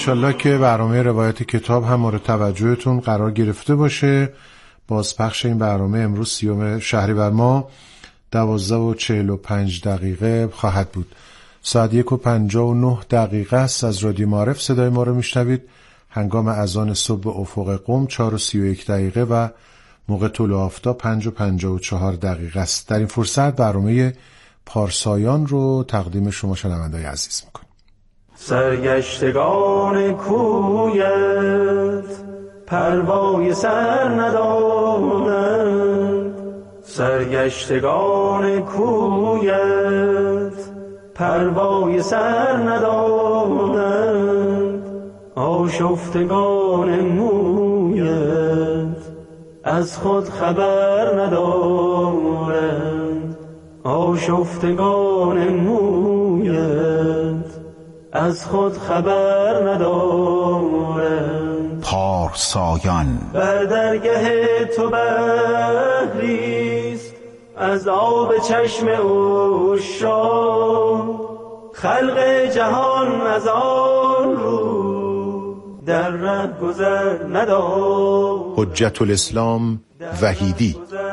انشالله که برنامه روایت کتاب هم مورد توجهتون قرار گرفته باشه. بازپخش این برنامه امروز 30 شهریور ماه 12:45 خواهد بود. ساعت 1:59 است. از رادیو معارف صدای ما رو میشنوید. هنگام اذان صبح افق قم 4:31 و موقع طلوع آفتاب 5:54 است. در این فرصت برنامه پارسایان رو تقدیم شما شنوندگان عزیز میکنم. سرگشتگان کویت پروای سر ندارند، سرگشتگان کویت پروای سر ندارند، آشفتگان مویت از خود خبر ندارند، آشفتگان مویت از خود خبر ندارند. پارسایان بر درگه تو بحریست از آب چشم عشاق، خلق جهان از آن رو در ره گذر ندارند. حجت الاسلام وحیدی.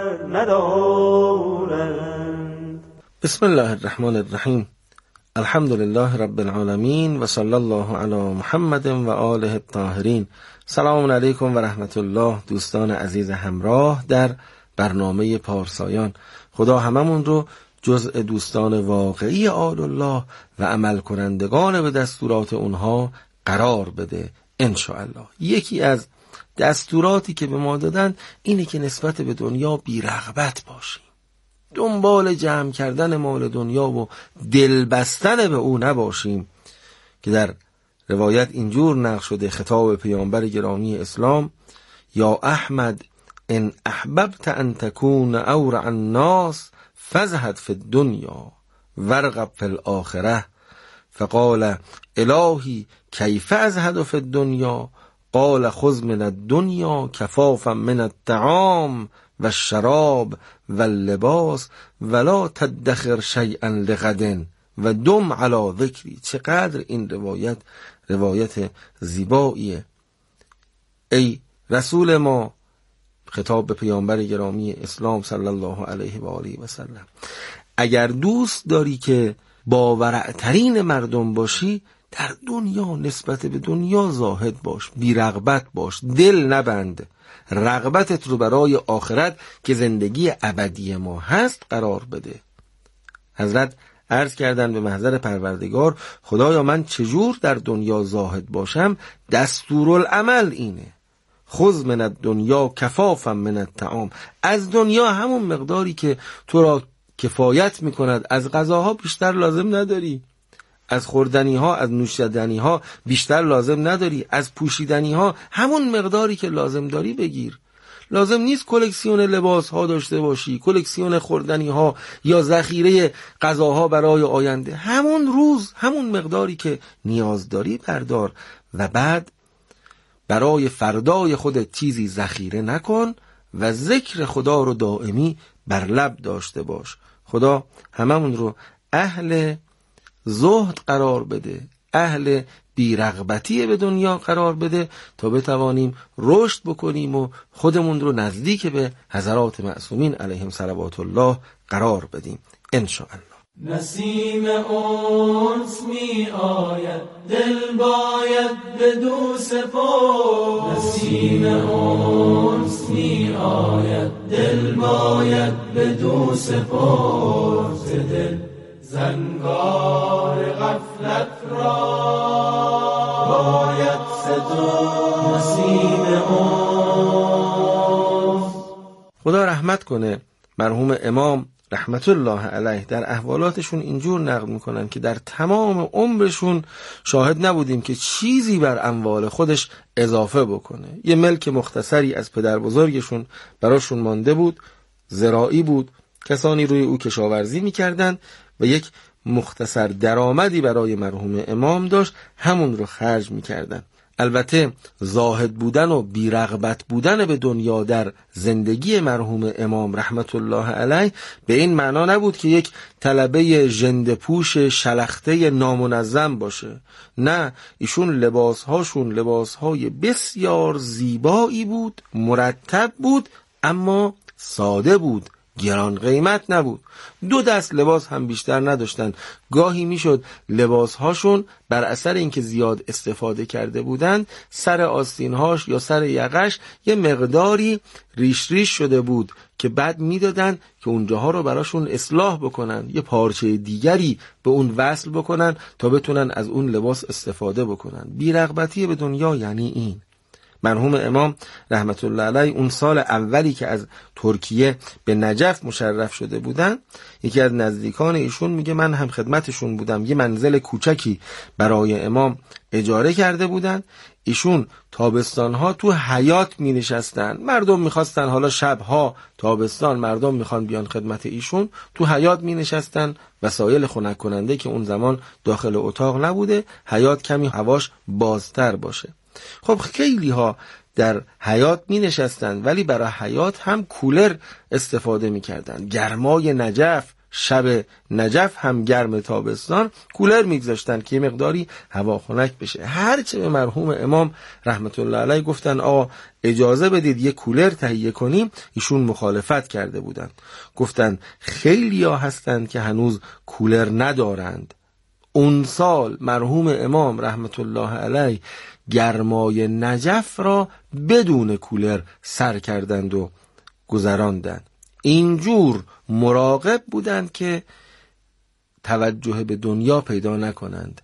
بسم الله الرحمن الرحیم. الحمد لله رب العالمین و صلی الله علی محمد و آله الطاهرین. سلام علیکم و رحمت الله دوستان عزیز همراه در برنامه پارسایان. خدا هممون رو جزء دوستان واقعی آل الله و عمل کنندگان به دستورات اونها قرار بده انشاءالله. یکی از دستوراتی که به ما دادن اینه که نسبت به دنیا بی رغبت باشیم، دنبال جمع کردن مال دنیا و دل بستن به او نباشیم، که در روایت اینجور نقل شده خطاب پیامبر گرامی اسلام: یا احمد ان احببت ان تكون اورع الناس فازهد فی الدنیا وارغب فی الاخره. فقال الهی کیف ازهد فی الدنیا؟ قال خذ من الدنیا کفافا من الطعام و الشراب و اللباس ولا تدخر شیئا لغد و دم علی ذکری. چقدر این روایت زیباییه. ای رسول ما، خطاب به پیامبر گرامی اسلام صلی الله علیه و آله و سلم، اگر دوست داری که با ورعترین مردم باشی، در دنیا نسبت به دنیا زاهد باش، بی رغبت باش، دل نبند، رغبتت رو برای آخرت که زندگی ابدی ما هست قرار بده. حضرت عرض کردن به محضر پروردگار: خدایا من چجور در دنیا زاهد باشم؟ دستورالعمل اینه: خذ من الدنیا کفافا من الطعام. از دنیا همون مقداری که تو را کفایت میکند، از غذاها بیشتر لازم نداری، از خوردنی ها، از نوشیدنی ها بیشتر لازم نداری، از پوشیدنی ها همون مقداری که لازم داری بگیر. لازم نیست کلکسیون لباس ها داشته باشی، کلکسیون خوردنی ها یا ذخیره غذاها برای آینده. همون روز همون مقداری که نیاز داری بردار و بعد برای فردای خودت چیزی ذخیره نکن و ذکر خدا رو دائمی بر لب داشته باش. خدا هممون رو اهل زهد قرار بده، اهل بی‌رغبتی به دنیا قرار بده تا بتوانیم رشد بکنیم و خودمون رو نزدیک به حضرات معصومین علیهم صلوات الله قرار بدیم انشاءالله. نسیم انس می آید دل باید بدو سپرد، نسیم انس می آید دل باید بدو سپرد، دل زنگار غفلت را باید صدا نسیم انس. خدا رحمت کنه مرحوم امام رحمت الله علیه در احوالاتشون اینجور نقل میکنن که در تمام عمرشون شاهد نبودیم که چیزی بر اموال خودش اضافه بکنه. یه ملک مختصری از پدر بزرگشون براشون مانده بود، زراعی بود، کسانی روی او کشاورزی میکردن و یک مختصر درآمدی برای مرحوم امام داشت، همون رو خرج میکردن. البته زاهد بودن و بی‌رغبت بودن به دنیا در زندگی مرحوم امام رحمت الله علیه به این معنا نبود که یک طلبه ژنده‌پوش شلخته نامنظم باشه. نه، ایشون لباسهاشون لباسهای بسیار زیبایی بود، مرتب بود، اما ساده بود، گران قیمت نبود. 2 دست لباس هم بیشتر نداشتن. گاهی میشد لباسهاشون بر اثر اینکه زیاد استفاده کرده بودند سر آستینهاش یا سر یقش یه مقداری ریش ریش شده بود که بعد میدادن که اونجاها رو براشون اصلاح بکنن، یه پارچه دیگری به اون وصل بکنن تا بتونن از اون لباس استفاده بکنن. بی‌رغبتی به دنیا یعنی این. مرحوم امام رحمت الله علیه اون سال اولی که از ترکیه به نجف مشرف شده بودن، یکی از نزدیکان ایشون میگه من هم خدمتشون بودم، یه منزل کوچکی برای امام اجاره کرده بودن. ایشون تابستانها تو حیاط می نشستن، مردم میخواستن، حالا شبها تابستان مردم میخوان بیان خدمت ایشون، تو حیاط می نشستن. وسایل خنک کننده که اون زمان داخل اتاق نبوده، حیاط کمی هواش بازتر باشه. خب خیلی ها در حیاط می نشستن، ولی برای حیاط هم کولر استفاده می کردن. گرمای نجف، شب نجف هم گرم تابستان، کولر می گذاشتن که مقداری هوا خنک بشه. هرچه به مرحوم امام رحمت الله علیه گفتن آقا اجازه بدید یک کولر تهیه کنیم، ایشون مخالفت کرده بودن. گفتن خیلی ها هستند که هنوز کولر ندارند. اون سال مرحوم امام رحمت الله علیه گرمای نجف را بدون کولر سر کردند و گذراندند. اینجور مراقب بودند که توجه به دنیا پیدا نکنند،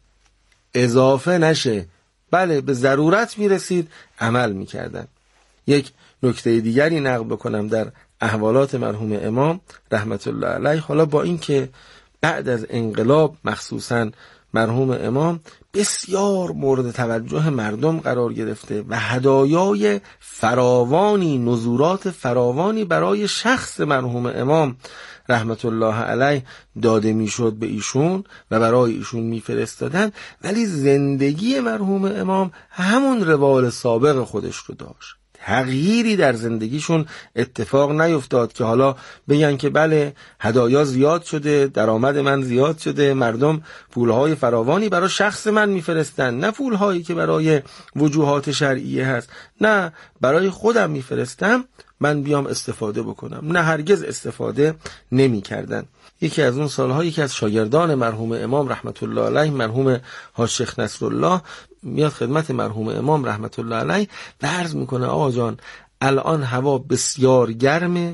اضافه نشه. بله، به ضرورت میرسید عمل میکردند. یک نکته دیگری نقل بکنم در احوالات مرحوم امام رحمت الله علیه. حالا با این که بعد از انقلاب مخصوصاً مرحوم امام بسیار مورد توجه مردم قرار گرفته و هدایای فراوانی، نزورات فراوانی برای شخص مرحوم امام رحمت الله علیه داده میشد به ایشون و برای ایشون میفرستادن، ولی زندگی مرحوم امام همون روال سابق خودش رو داشت. تغییری در زندگیشون اتفاق نیفتاد که حالا بگن که بله هدایا زیاد شده، درآمد من زیاد شده، مردم پولهای فراوانی برای شخص من میفرستن، نه پولهایی که برای وجوهات شرعیه هست، نه برای خودم میفرستم من بیام استفاده بکنم. نه، هرگز استفاده نمی کردن. یکی از اون سالها یکی از شاگردان مرحوم امام رحمت الله علیه، مرحوم حاج شیخ نصرالله، میاد خدمت مرحوم امام رحمت الله علیه و عرض میکنه آقا جان الان هوا بسیار گرمه،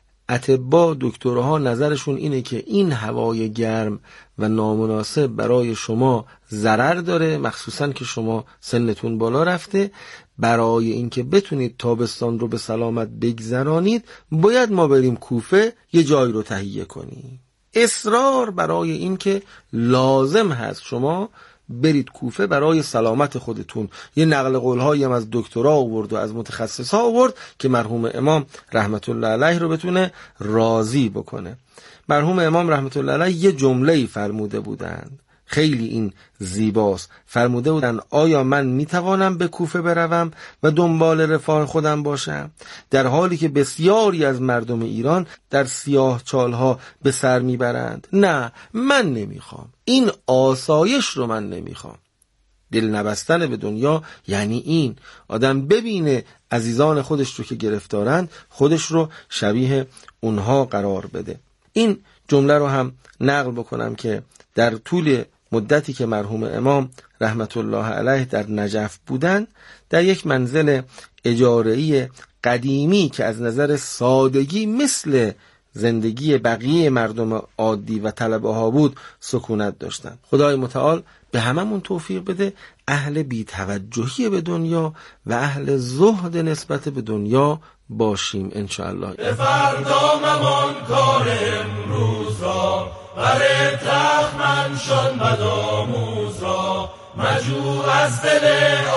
اطباء دکترها نظرشون اینه که این هوای گرم و نامناسب برای شما ضرر داره، مخصوصا که شما سنتون بالا رفته. برای اینکه بتونید تابستان رو به سلامت بگذرانید باید ما بریم کوفه یه جایی رو تهیه کنیم. اصرار برای اینکه لازم هست شما برید کوفه برای سلامت خودتون. یه نقل قول‌هایی هم از دکترها آورد و از متخصصا آورد که مرحوم امام رحمت الله علیه رو بتونه راضی بکنه. مرحوم امام رحمت الله علیه یه جمله‌ای فرموده بودند، خیلی این زیباست. فرموده بودن آیا من میتوانم به کوفه بروم و دنبال رفاه خودم باشم در حالی که بسیاری از مردم ایران در سیاه چالها به سر میبرند؟ نه، من نمیخوام. این آسایش رو من نمیخوام. دل نبستن به دنیا یعنی این آدم ببینه عزیزان خودش رو که گرفتارند خودش رو شبیه اونها قرار بده. این جمله رو هم نقل بکنم که در طول مدتی که مرحوم امام رحمت الله علیه در نجف بودن، در یک منزل اجاره‌ای قدیمی که از نظر سادگی مثل زندگی بقیه مردم عادی و طلبه ها بود سکونت داشتن. خدای متعال به هممون توفیق بده اهل بی‌توجهی به دنیا و اهل زهد نسبت به دنیا باشیم انشاءالله. به فردا ممان کار امروز را، بر تخمن شن بدآموز را، مجو از دل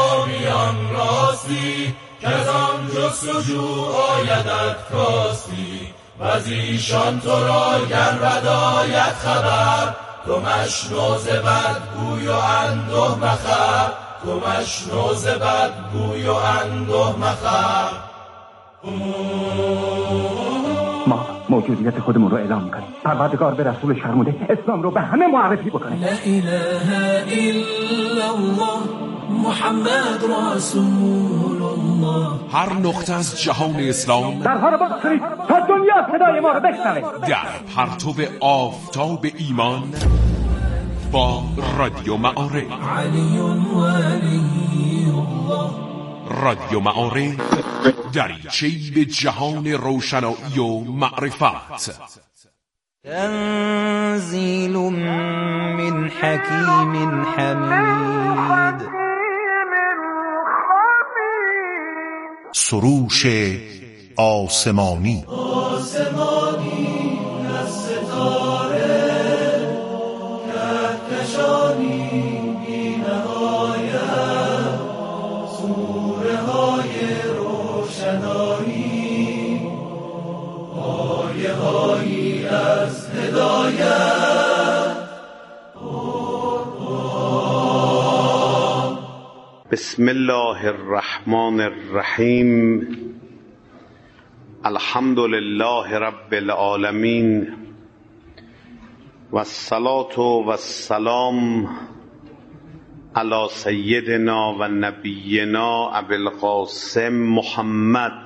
آمیان راستی، که از آن جستجو آیدت کاستی. و از ایشان تو را گر بداید خبر، تو مشنو ز بدگوی و انده مخر. کمش روز بدگوی و اندوه مخر. ما موجودیت خودمون رو اعلام میکنیم. پروردگار به رسول فرموده اسلام رو به همه معرفی بکنه. لا اله الا الله محمد رسول الله. هر نقطه از جهان اسلام درها رو بگذارید تا دنیا صدای ما رو بشنوه. در پرتو آفتاب ایمان با رادیو معارف. علی ولی الله. رادیو معارف دریچه‌ای به جهان روشنایی و معرفت. تنزیل من حکیم حمید. سروش آسمانی از ستاره کهکشانی بی نهایت، سوره های روشنایی، آیه هایی از هدایت. بسم الله الرحمن الرحیم. الحمد لله رب العالمین و الصلاة و السلام علی سیدنا و نبینا ابی القاسم محمد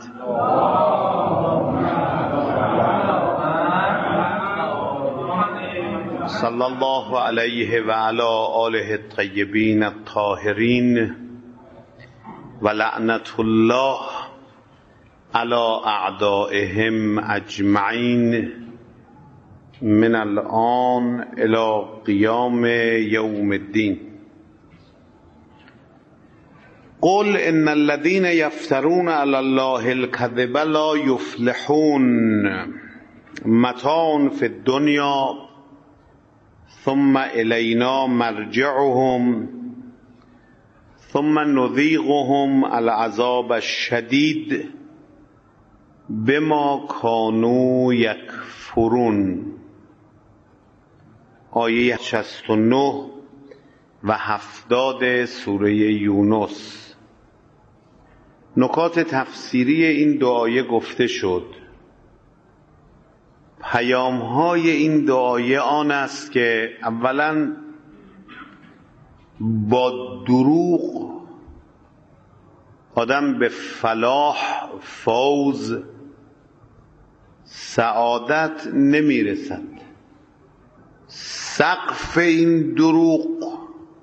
صلی الله علیه و علی آله الطیبین الطاهرین و لعنت الله علی اعدائهم اجمعین من الان الی قیام یوم الدین. قل ان الذين يفترون على الله الكذب لا يفلحون متاع في الدنيا ثم الینا مرجعهم ثم نذیقهم العذاب الشدید بما كانوا یکفرون. آیه 69 و 70 سوره یونس. نکات تفسیری این دو آیه گفته شد. پیام‌های این دو آیه آن است که اولاً با دروغ آدم به فلاح، فوز، سعادت نمیرسد. سقف این دروغ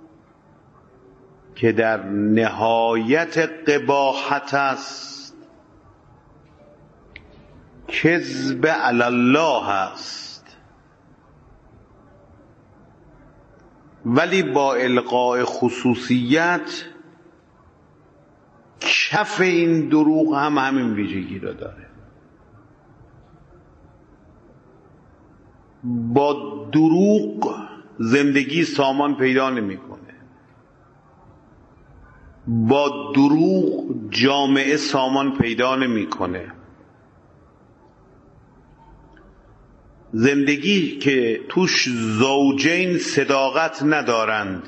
که در نهایت قباحت است کذب علی الله است، ولی با القاء خصوصیت کف این دروغ هم همین ویژگی را داره. با دروغ زندگی سامان پیدا نمی‌کنه. با دروغ جامعه سامان پیدا نمی‌کنه. زندگی که توش زوجین صداقت ندارند،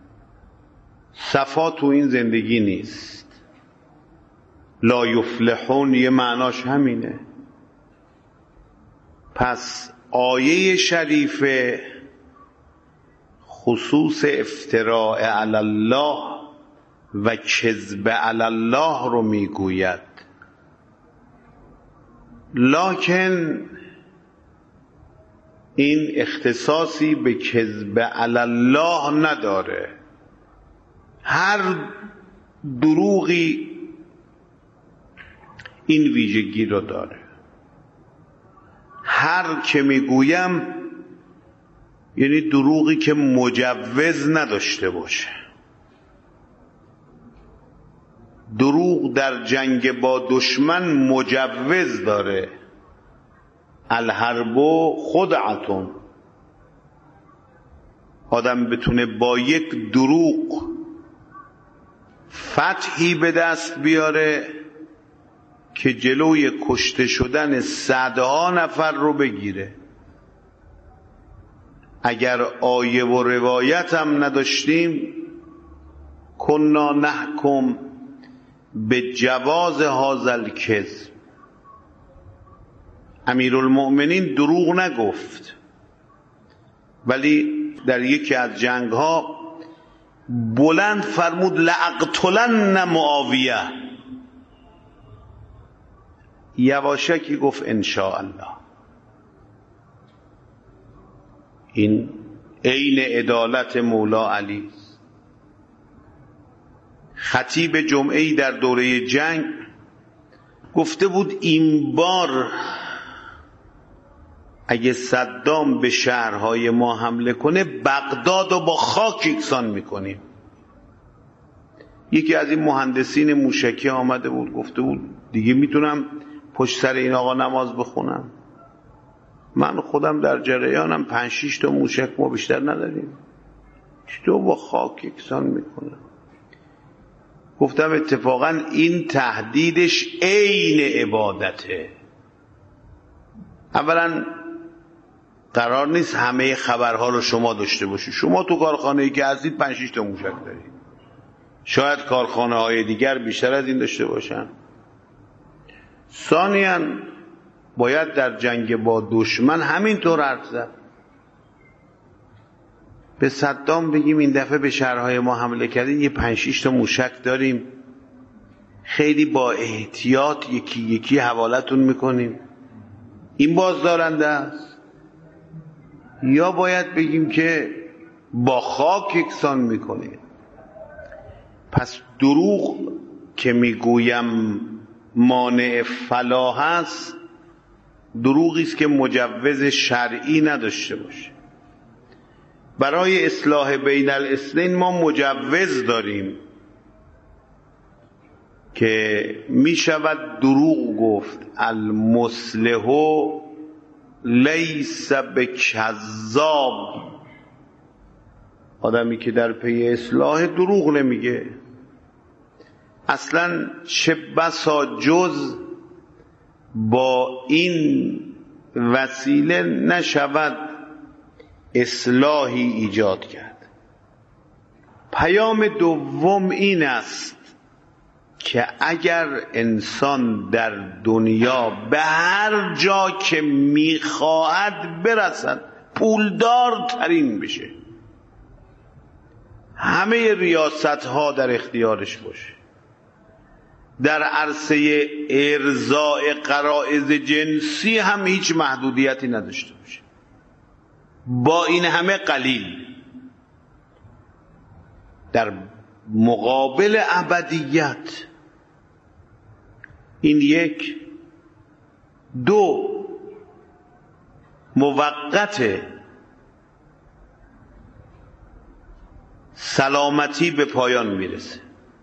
صفا تو این زندگی نیست. لا یفلحون یه معناش همینه. پس آیه شریفه خصوص افتراء علی الله و کذب علی الله رو میگوید، لکن این اختصاصی به کذب علی الله نداره. هر دروغی این ویژگی رو داره. هر که میگویم یعنی دروغی که مجوز نداشته باشه. دروغ در جنگ با دشمن مجوز داره. الحرب خدعتون. آدم بتونه با یک دروغ فتحی به دست بیاره که جلوی کشته شدن صدها نفر رو بگیره. اگر آیه و روایت هم نداشتیم کنا نحکم به جواز هذا الکذب. امیرالمؤمنین دروغ نگفت، ولی در یکی از جنگ ها بلند فرمود لاقتلن معاویه. یواشکی گفت ان شاء الله. این عین عدالت مولا علی. خطیب جمعه‌ای در دوره جنگ گفته بود این بار اگه صدام به شهرهای ما حمله کنه بغداد رو با خاک یکسان میکنیم. یکی از این مهندسین موشکی آمده بود گفته بود دیگه میتونم پشت سر این آقا نماز بخونم؟ من خودم در جریانم 5-6 تا موشک ما بیشتر نداریم، چطور با خاک یکسان میکنم؟ گفتم اتفاقا این تهدیدش عین عبادته. اولا قرار نیست همه خبرها رو شما داشته باشید. شما تو کارخانه‌ای که هستید 5-6 تا موشک دارید، شاید کارخانه های دیگر بیشتر از این داشته باشن. ثانیاً باید در جنگ با دشمن همینطور حرف زد. به صدام بگیم این دفعه به شهرهای ما حمله کردید، یه 5-6 تا موشک داریم، خیلی با احتیاط یکی یکی حوالتون میکنیم، این بازدارنده است؟ یا باید بگیم که با خاک یکسان میکنیم؟ پس دروغ که میگویم مانع فلاح است، دروغی است که مجوز شرعی نداشته باشه. برای اصلاح بین الاثنین ما مجوز داریم که می شود دروغ گفت. المصلح لیس بکذاب. آدمی که در پی اصلاح دروغ نمیگه. اصلا چه بسا جز با این وسیله نشود اصلاحی ایجاد کرد. پیام دوم این است که اگر انسان در دنیا به هر جا که میخواهد برسد، پولدار ترین بشه، همه ریاست ها در اختیارش باشه، در عرصه ارضاء غرایز جنسی هم هیچ محدودیتی نداشته باشه، با این همه قلیل، در مقابل ابدیت. این یک. دو، موقته، سلامتی به پایان میرسه،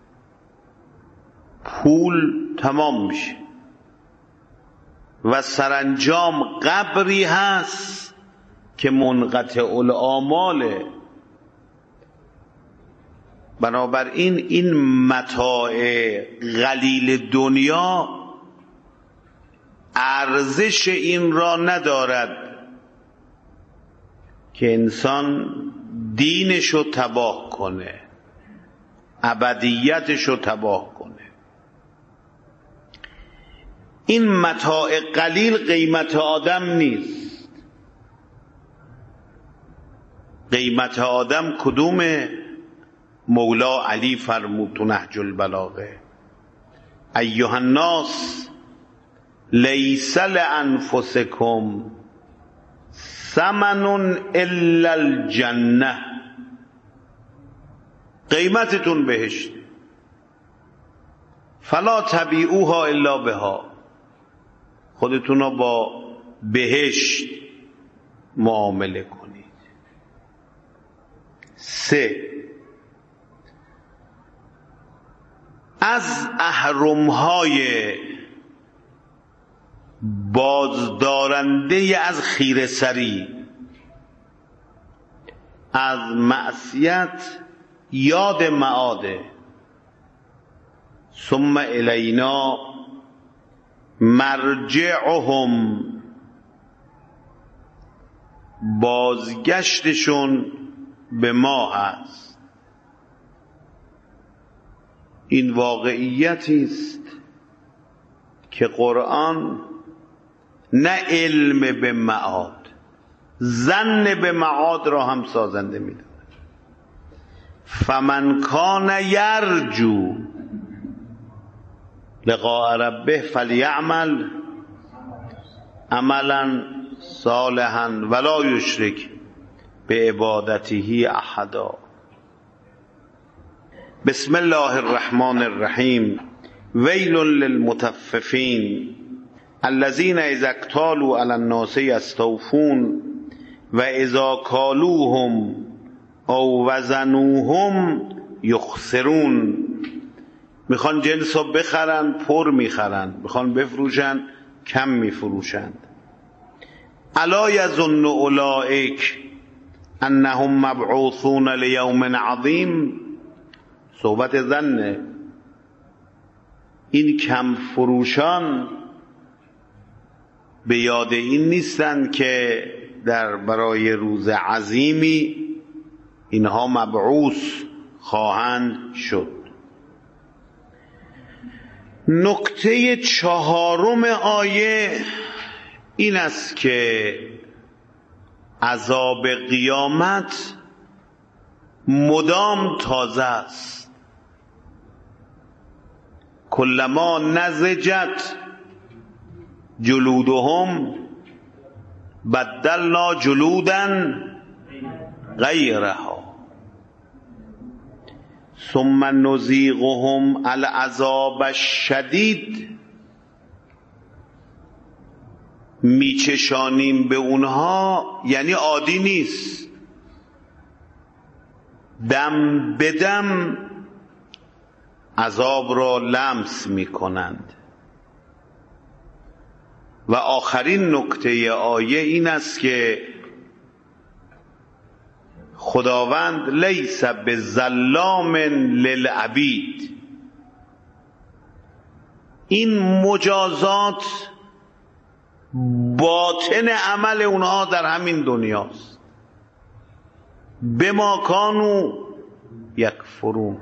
پول تمام میشه و سرانجام قبری هست که منقطع الآماله. بنابراین این متاع قلیل دنیا ارزش این را ندارد که انسان دینشو تباه کنه، ابدیتشو تباه کنه. این متاع قلیل قیمت آدم نیست. قیمت آدم کدومه؟ مولا علی فرمود تو نهج البلاغه: ایها الناس لیس لانفسکم ثمن الا الجنه. قیمتتون بهشت، فلا تبیعوها الا بها. خودتون رو با بهشت معامله کنید. 3. از اهرم‌های بازدارنده از خیره‌سری، از معصیت، یاد معاده. ثم الینا مرجعهم، بازگشتشون به ما هست. این واقعیتی است که قرآن نه علم به معاد، ظن به معاد را هم سازنده می‌داند. فمن کان یرجو لقاء ربه فلیعمل عملا صالحا ولا یشرک بعبادته احدا. بسم الله الرحمن الرحیم. ویل للمطففین الذین اذا اکتالوا علی الناس یستوفون و اذا کالوهم او وزنوهم یخسرون. میخوان جنس رو بخرن، پر میخرن، میخوان بفروشن، کم میفروشند. الا یظن اولئک انهم مبعوثون لیوم عظیم. صحبت ظنه. این کم فروشان به یاد این نیستند که در برای روز عظیمی اینها مبعوث خواهند شد. نکته 4 آیه این است که عذاب قیامت مدام تازه است. کلما نضجت جلودهم بدلنا جلودا غیرها ثم نذیقهم العذاب الشدید. میچشانیم به اونها یعنی عادی نیست، دم به دم عذاب را لمس میکنند. و آخرین نکته آیه این است که خداوند لیس بظلام للعبید. این مجازات باطن عمل اونها در همین دنیاست. بما کانوا یکفرون.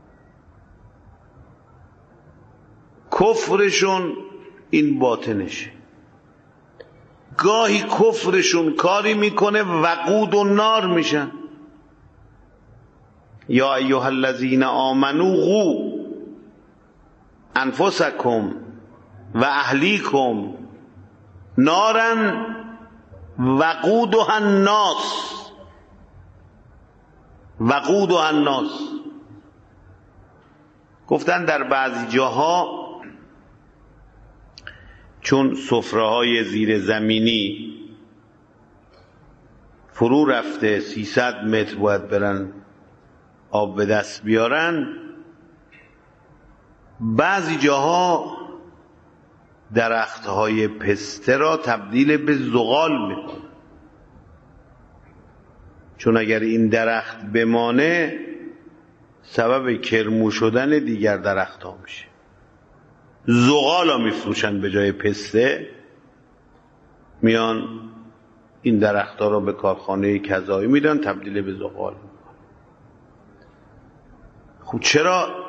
کفرشون این باطنشه. گاهی کفرشون کاری میکنه وقود و نار میشن. یا ایها الذین آمنوا قوا انفسکم و اهلیکم نارا وقودها الناس. وقودها الناس. گفتن در بعضی جاها چون سفره‌های زیر زمینی فرو رفته 300 متر باید برن آب به دست بیارن، بعضی جاها درختهای پسته را تبدیل به زغال میکنن، چون اگر این درخت بمانه سبب کرمو شدن دیگر درختها میشه. زغال ها میفروشن به جای پسته، میان این درختها را به کارخانه کذایی میدن تبدیل به زغال میکنن. خب چرا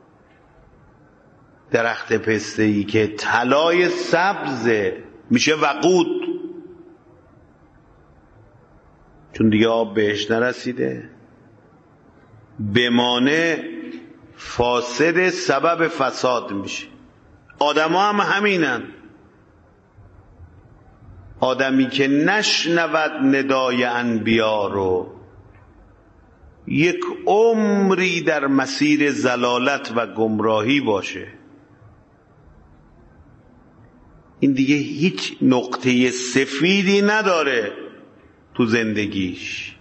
درخت پسته ای که طلای سبزه میشه وقود؟ چون دیگه آب بهش نرسیده، بمانه فاسد، سبب فساد میشه. آدم ها هم همینن. آدمی که نشنود ندای انبیا رو، یک عمری در مسیر ضلالت و گمراهی باشه، این دیگه هیچ نقطه سفیدی نداره تو زندگیش.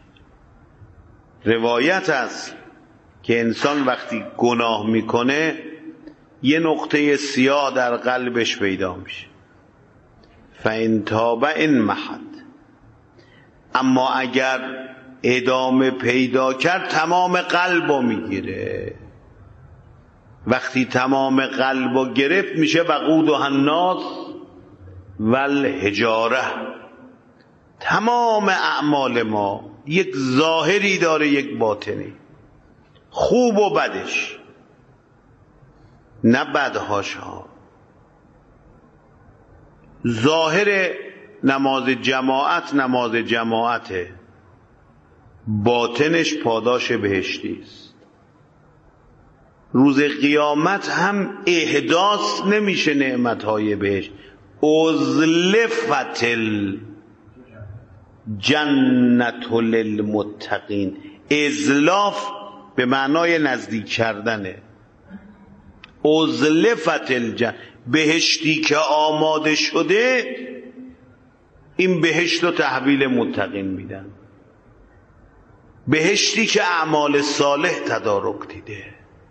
روایت است که انسان وقتی گناه میکنه یه نقطه سیاه در قلبش پیدا میشه. فإن تاب انمحت. اما اگر ادامه پیدا کرد تمام قلبو میگیره. وقتی تمام قلبو گرفت میشه وقودها الناس والحجاره. تمام اعمال ما یک ظاهری داره یک باطنی، خوب و بدش. نه بدهاش ها. ظاهر نماز جماعت نماز جماعته، باطنش پاداش بهشتی است. روز قیامت هم احداث نمیشه نعمتهای بهشت. ازلفت الجنت للمتقین. ازلاف به معنای نزدیک کردنه. ازلفت الجنت، بهشتی که آماده شده، این بهشت رو تحویل متقین میدن. بهشتی که اعمال صالح تدارک دیده.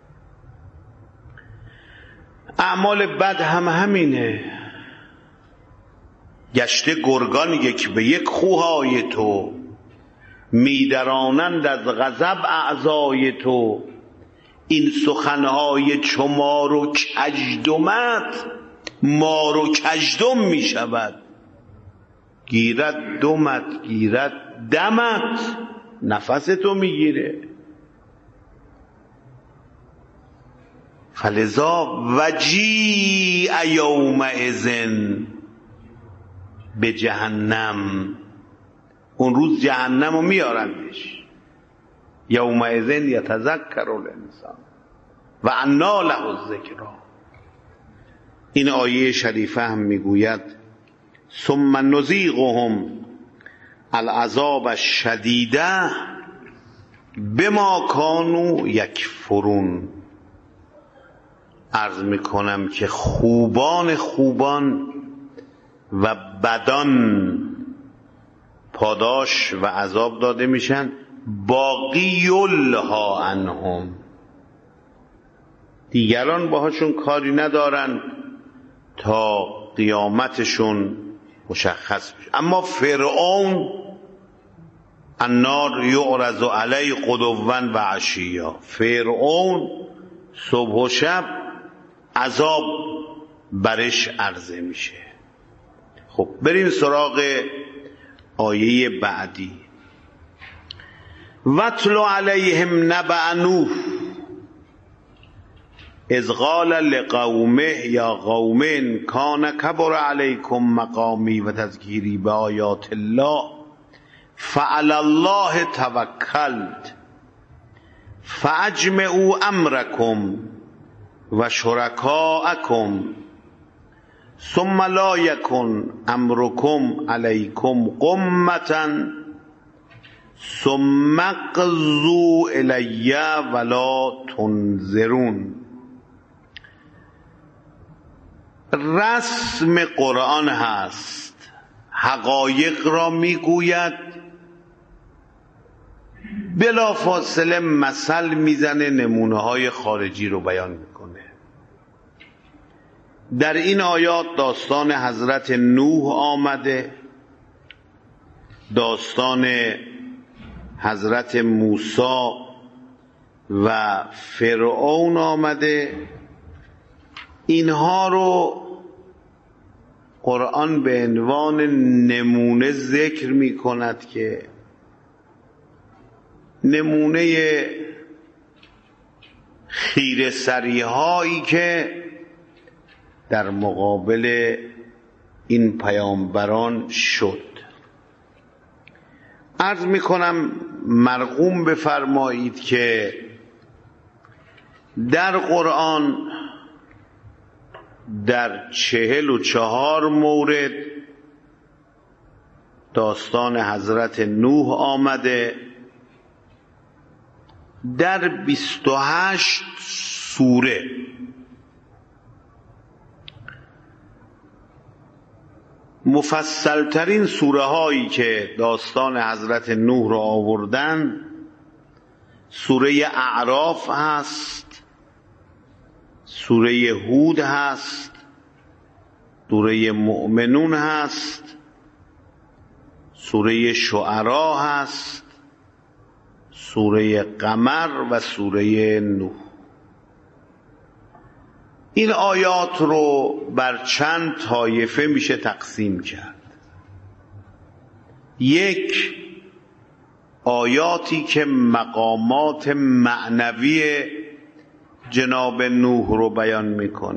اعمال بد هم همینه. گشته گرگان یک به یک خوهای تو، میدرانند از غضب اعضای تو. این سخنهای چو مار و کژدمت، مار و کژدم می شود. گیرد دمت گیرد دمت، نفس تو میگیره. فلذا وجیع یومئذ به جهنم، اون روز جهنم رو میارندش. یومئذ یتذکر الانسان و انی له الذکری. این آیه شریفه هم میگوید ثم نذیقهم العذاب الشدید بما کانوا یکفرون. عرض میکنم که خوبان و بدان پاداش و عذاب داده میشن. باقی یلها عنهم، دیگران باهاشون کاری ندارن تا قیامتشون مشخص بشه. اما فرعون النار یعرض علی غدوا و عشیا، فرعون صبح و شب عذاب برش عرضه میشه. خب بریم سراغ آیه بعدی. واتل علیهم نبأ نوح اذ قال لقومه یا قوم ان کان کبر علیکم مقامی و تذکیری بآیات الله فعلی الله توکلت فاجمعوا امرکم و شرکاءکم ثم لا یکن امرکم علیکم غمة ثم اقضوا الی ولا تنظرون. رسم قرآن هست، حقایق را میگوید، بلا فاصله مثل میزنه، نمونه های خارجی رو بیان میکنه. در این آیات داستان حضرت نوح آمده، داستان حضرت موسی و فرعون آمده. اینها رو قرآن به عنوان نمونه ذکر می کند که نمونه خیره سری هایی که در مقابل این پیامبران شد. عرض می کنم مرغوم بفرمایید که در قرآن در 44 مورد داستان حضرت نوح آمده، در 28 سوره مفصلترین سوره هایی که داستان حضرت نوح را آوردن سوره اعراف هست، سوره هود هست، سوره مؤمنون هست، سوره شعرا هست، سوره قمر و سوره نوح. این آیات رو بر چند طایفه میشه تقسیم کرد. یک، آیاتی که مقامات معنوی جناب نوح رو بیان میکنه.